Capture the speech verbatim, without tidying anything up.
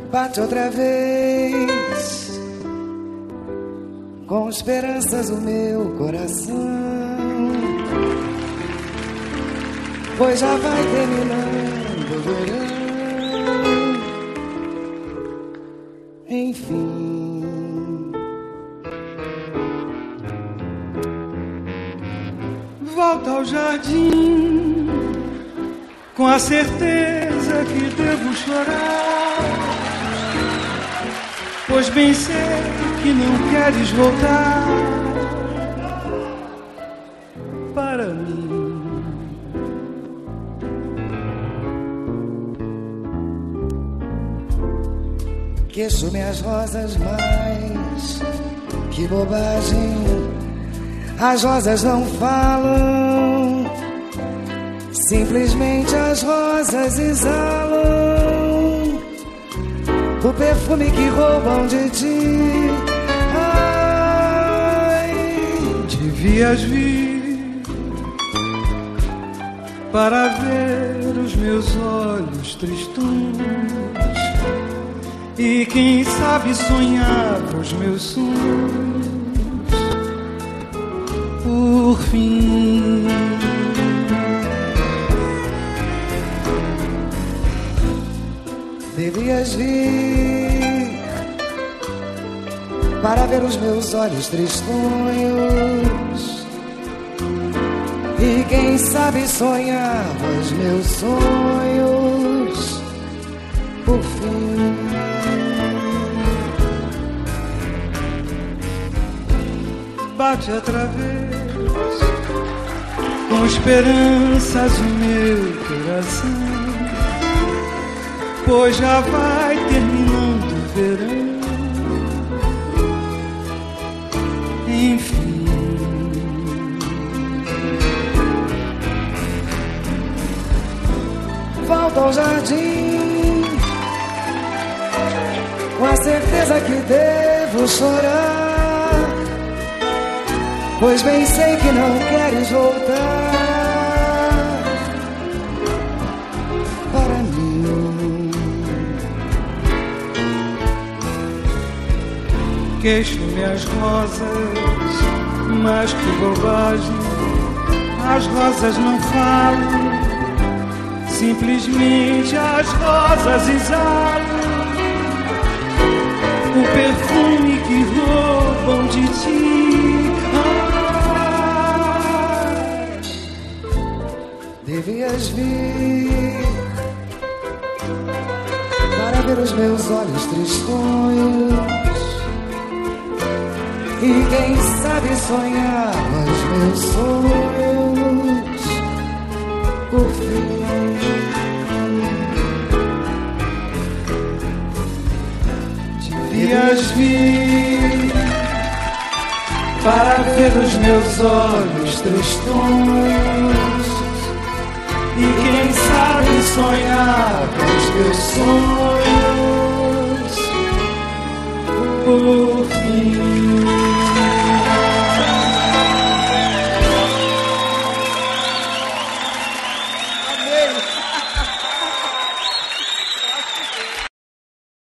Bate outra vez, com esperanças o meu coração, pois já vai terminando o verão. Enfim, volta ao jardim, com a certeza que devo chorar, pois bem sei que não queres voltar para mim. Queixo minhas rosas, mas que bobagem, as rosas não falam, simplesmente as rosas exalam o perfume que roubam de ti. Ai, devias vir para ver os meus olhos tristonhos e quem sabe sonhar os meus sonhos por fim. Devias vir para ver os meus olhos tristonhos e quem sabe sonhar os meus sonhos por fim. Bate outra vez, com esperanças o meu coração, pois já vai terminando o verão. Enfim, volta ao jardim, com a certeza que devo chorar, pois bem sei que não queres voltar para mim. queixo minhas rosas, mas que bobagem, as rosas não falam, simplesmente as rosas exalam o perfume que roubam de ti. Devias vir para ver os meus olhos tristonhos e quem sabe sonhar os meus sonhos por fim. Devias vir para ver os meus olhos tristonhos e quem sabe sonhar com os meus sonhos por